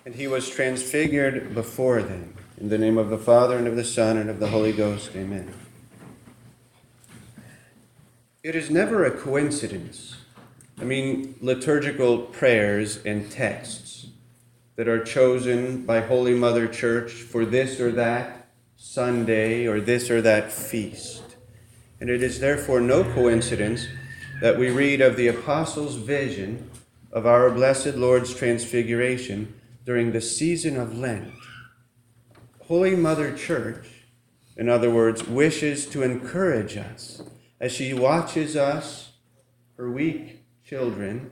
and he was transfigured before them. In the name of the Father, and of the Son, and of the Holy Ghost, amen. It is never a coincidence, liturgical prayers and texts that are chosen by Holy Mother Church for this or that Sunday or this or that feast. And it is therefore no coincidence that we read of the Apostles' vision of our Blessed Lord's Transfiguration during the season of Lent. Holy Mother Church, in other words, wishes to encourage us as she watches us, her weak children,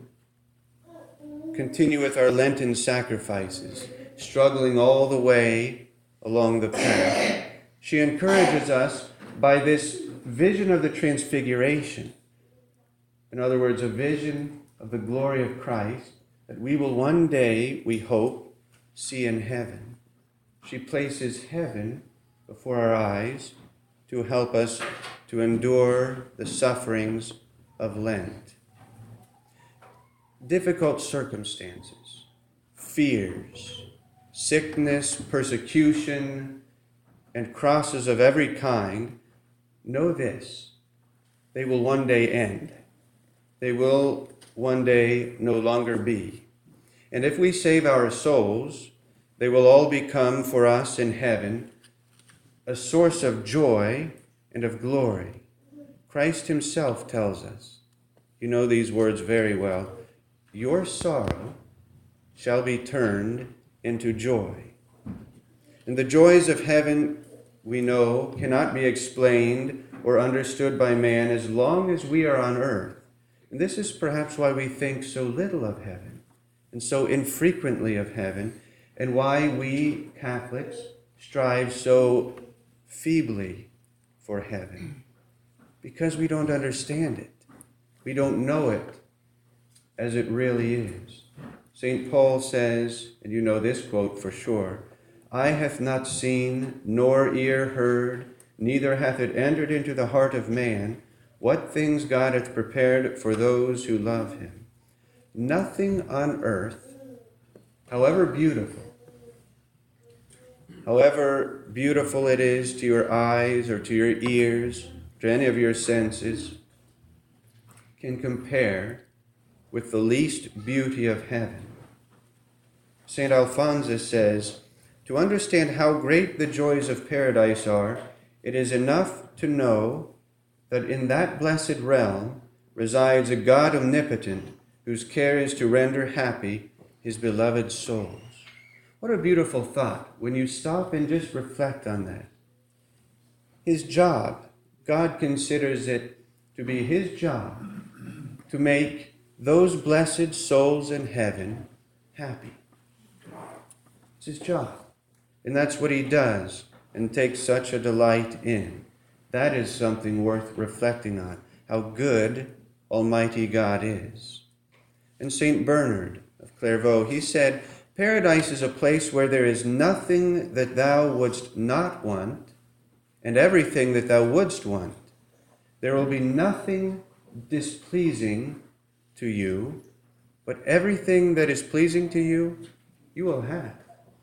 continue with our Lenten sacrifices, struggling all the way along the path. She encourages us by this vision of the Transfiguration. In other words, a vision of the glory of Christ that we will one day, we hope, see in heaven. She places heaven before our eyes to help us to endure the sufferings of Lent. Difficult circumstances, fears, sickness, persecution, and crosses of every kind, know this: they will one day end. They will one day no longer be. And if we save our souls, they will all become for us in heaven a source of joy and of glory. Christ himself tells us, you know these words very well, your sorrow shall be turned into joy. And the joys of heaven, we know, cannot be explained or understood by man as long as we are on earth. And this is perhaps why we think so little of heaven and so infrequently of heaven, and why we Catholics strive so feebly for heaven. Because we don't understand it. We don't know it as it really is. St. Paul says, and you know this quote for sure, "Eye hath not seen, nor ear heard, neither hath it entered into the heart of man, what things God hath prepared for those who love him." Nothing on earth, however beautiful it is to your eyes or to your ears, to any of your senses, can compare with the least beauty of heaven. St. Alphonsus says, to understand how great the joys of paradise are, it is enough to know that in that blessed realm resides a God omnipotent, whose care is to render happy his beloved souls. What a beautiful thought when you stop and just reflect on that. His job, God considers it to be his job to make those blessed souls in heaven happy. It's his job. And that's what he does and takes such a delight in. That is something worth reflecting on, how good Almighty God is. And St. Bernard of Clairvaux, he said, paradise is a place where there is nothing that thou wouldst not want, and everything that thou wouldst want. There will be nothing displeasing to you, but everything that is pleasing to you, you will have.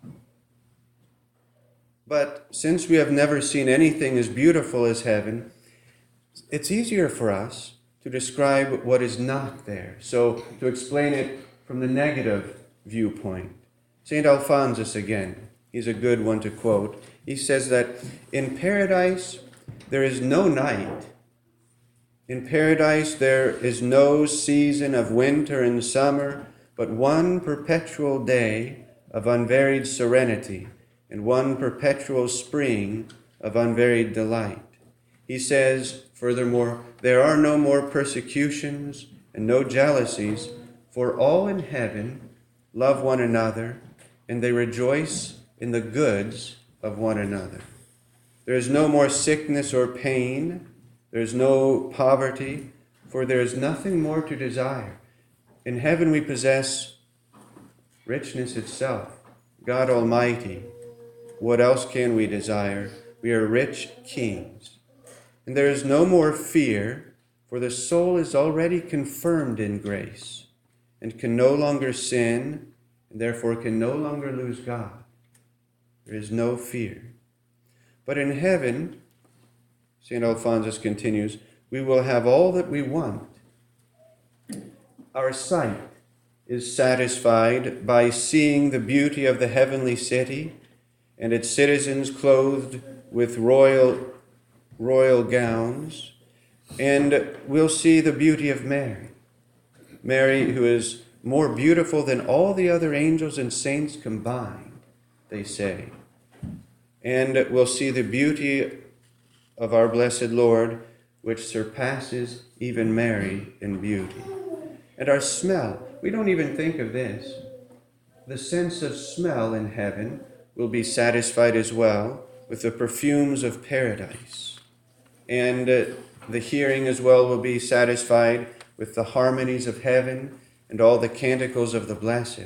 But since we have never seen anything as beautiful as heaven, it's easier for us to describe what is not there. So to explain it from the negative viewpoint. St. Alphonsus again, he's a good one to quote. He says that in paradise there is no night. In paradise there is no season of winter and summer, but one perpetual day of unvaried serenity and one perpetual spring of unvaried delight. He says, furthermore, there are no more persecutions and no jealousies, for all in heaven love one another, and they rejoice in the goods of one another. There is no more sickness or pain. There is no poverty, for there is nothing more to desire. In heaven we possess richness itself, God Almighty. What else can we desire? We are rich kings. And there is no more fear, for the soul is already confirmed in grace and can no longer sin and therefore can no longer lose God. There is no fear. But in heaven, St. Alphonsus continues, we will have all that we want. Our sight is satisfied by seeing the beauty of the heavenly city and its citizens clothed with royal gowns, and we'll see the beauty of Mary. Mary, who is more beautiful than all the other angels and saints combined, they say. And we'll see the beauty of our blessed Lord, which surpasses even Mary in beauty. And our smell, we don't even think of this. The sense of smell in heaven will be satisfied as well with the perfumes of paradise. And the hearing as well will be satisfied with the harmonies of heaven and all the canticles of the blessed.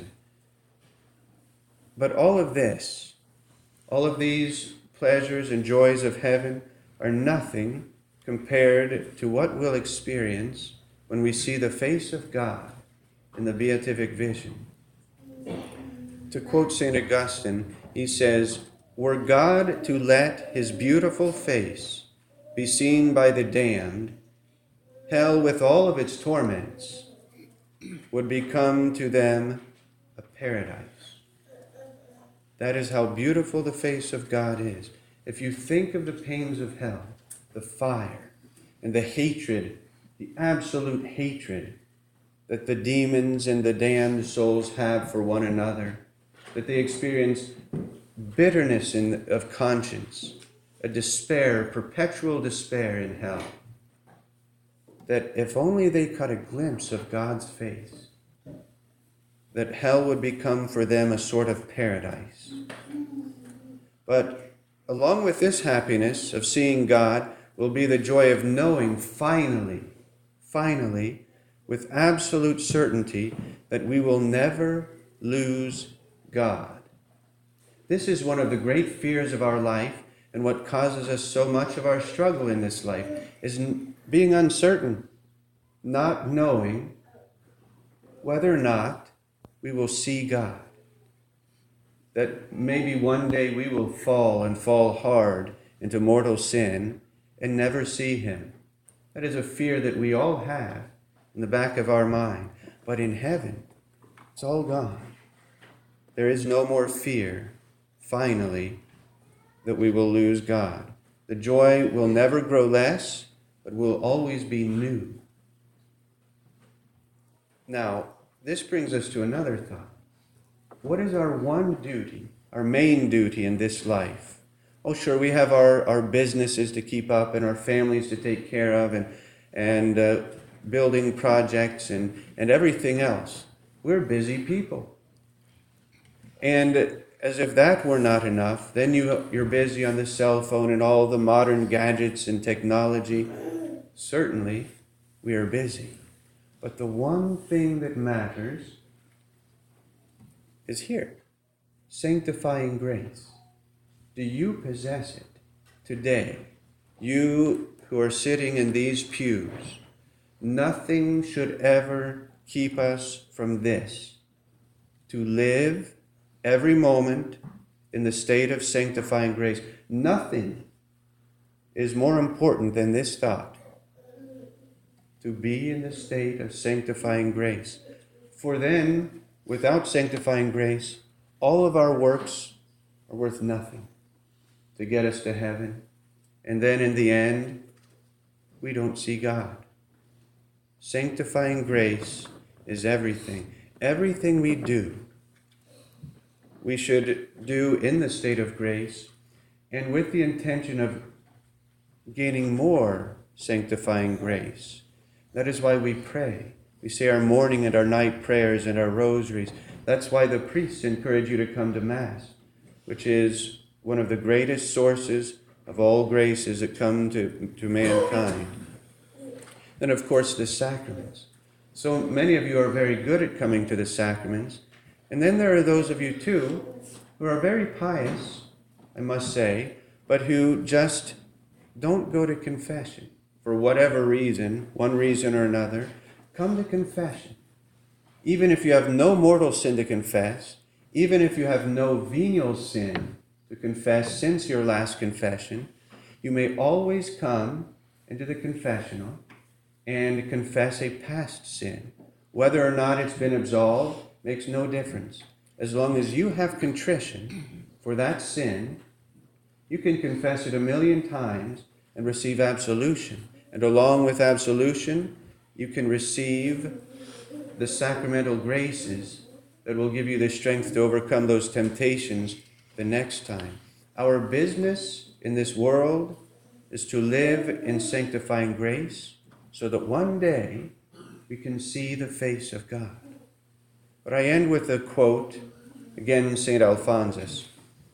But all of this, all of these pleasures and joys of heaven are nothing compared to what we'll experience when we see the face of God in the beatific vision. To quote St. Augustine, he says, "Were God to let his beautiful face be seen by the damned, hell with all of its torments would become to them a paradise." That is how beautiful the face of God is. If you think of the pains of hell, the fire, and the hatred, the absolute hatred that the demons and the damned souls have for one another, that they experience bitterness of conscience, a despair, perpetual despair in hell, that if only they caught a glimpse of God's face, that hell would become for them a sort of paradise. But along with this happiness of seeing God will be the joy of knowing finally, with absolute certainty, that we will never lose God. This is one of the great fears of our life, and what causes us so much of our struggle in this life is being uncertain, not knowing whether or not we will see God. That maybe one day we will fall hard into mortal sin and never see him. That is a fear that we all have in the back of our mind. But in heaven, it's all gone. There is no more fear, finally, that we will lose God. The joy will never grow less, but will always be new. Now, this brings us to another thought. What is our one duty, our main duty in this life? Oh, sure, we have our businesses to keep up and our families to take care of and building projects and everything else. We're busy people. And as if that were not enough, then you're busy on the cell phone and all the modern gadgets and technology. Certainly, we are busy. But the one thing that matters is here, sanctifying grace. Do you possess it today? You who are sitting in these pews, nothing should ever keep us from this, to live every moment in the state of sanctifying grace. Nothing is more important than this thought, to be in the state of sanctifying grace. For then, without sanctifying grace, all of our works are worth nothing to get us to heaven. And then in the end, we don't see God. Sanctifying grace is everything. Everything we do, we should do in the state of grace and with the intention of gaining more sanctifying grace. That is why we pray. We say our morning and our night prayers and our rosaries. That's why the priests encourage you to come to Mass, which is one of the greatest sources of all graces that come to mankind. Then, of course, the sacraments. So many of you are very good at coming to the sacraments. And then there are those of you, too, who are very pious, I must say, but who just don't go to confession for whatever reason, one reason or another. Come to confession. even if you have no mortal sin to confess, even if you have no venial sin to confess since your last confession, you may always come into the confessional and confess a past sin. Whether or not it's been absolved makes no difference. As long as you have contrition for that sin, you can confess it 1,000,000 times and receive absolution. And along with absolution, you can receive the sacramental graces that will give you the strength to overcome those temptations the next time. Our business in this world is to live in sanctifying grace so that one day we can see the face of God. But I end with a quote, again, St. Alphonsus.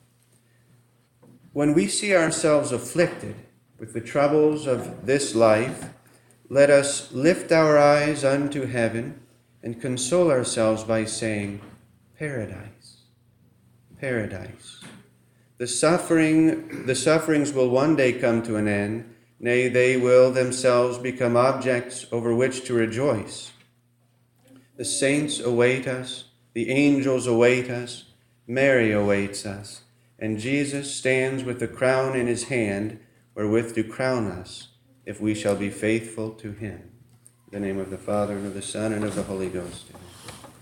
When we see ourselves afflicted with the troubles of this life, let us lift our eyes unto heaven and console ourselves by saying, Paradise, paradise. The sufferings will one day come to an end. Nay, they will themselves become objects over which to rejoice. The saints await us, the angels await us, Mary awaits us, and Jesus stands with the crown in his hand, wherewith to crown us, if we shall be faithful to him. In the name of the Father, and of the Son, and of the Holy Ghost.